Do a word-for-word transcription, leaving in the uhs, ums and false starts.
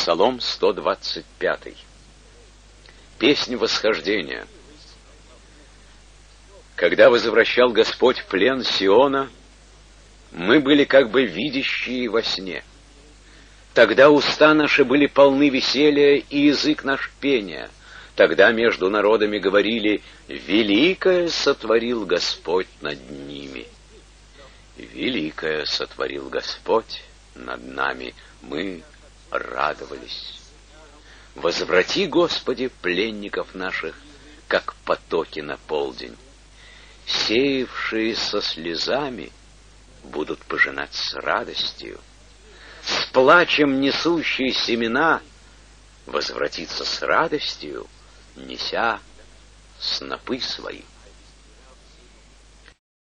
Псалом сто двадцать пять. Песнь восхождения. Когда возвращал Господь в плен Сиона, мы были как бы видящие во сне. Тогда уста наши были полны веселья и язык наш пения. Тогда между народами говорили: «Великое сотворил Господь над ними». Великое сотворил Господь над нами. Мы радовались. Возврати, Господи, пленников наших, как потоки на полдень. Сеявшие со слезами будут пожинать с радостью. С плачем несущие семена возвратиться с радостью, неся снопы свои.